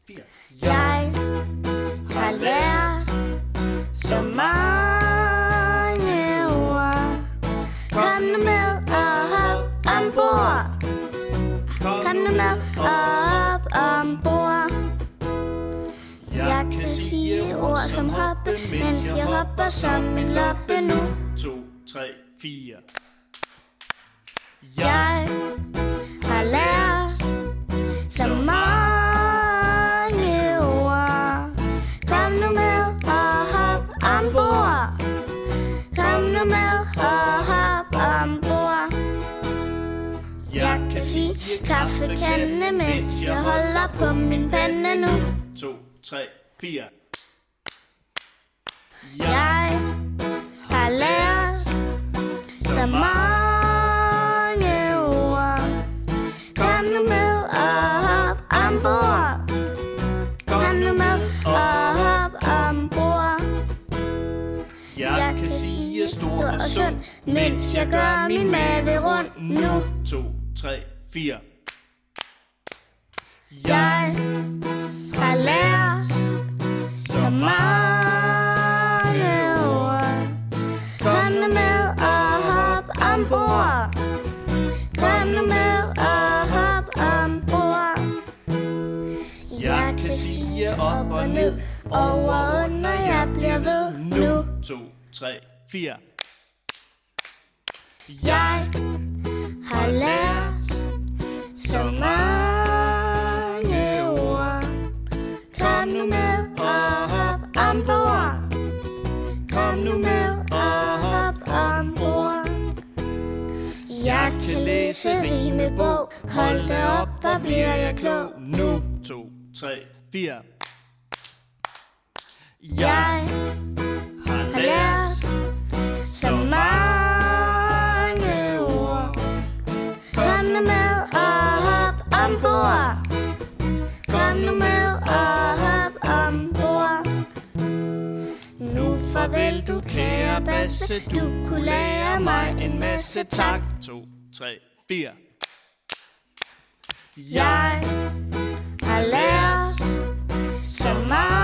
4. Jeg har lært så mange ord. Kom nu med og hop ombord. Kom nu med og hop ombord. Jeg kan sige ord som hoppe, mens jeg hopper som en loppe nu. 2, 3, 4. Jeg har lært så mange ord. Kom nu med og hop ombord. Kom nu med og hop ombord. Jeg kan sige kaffekande, mens jeg holder på min pande nu. 2, 3, 4. Jeg har lært så mange ord. Kom nu med og hop ombord. Kom nu med og hop ombord. Jeg kan sige stor og sund, mens jeg gør min mave rund nu. 2, 3, 4. Jeg har lært så mange ord. Kom nu med og hop ombord. Kom nu med og hop ombord. Jeg kan sige op og ned, over og under, jeg bliver ved nu. 2, 3, 4. Jeg har lært så mange ord. Kom nu med og hop ombord. Kom nu med og hop ombord. Jeg kan læse rimebog. Hold da op, hvor bliver jeg klog. Nu 2, 3, 4. Jeg har lært så mange ord. Kom nu med og hop ombord. Kom nu med og hop ombord. Nu farvel du kære Basse. Du kunne lære mig en masse. Tak. 2, 3, 4. Jeg har lært så meget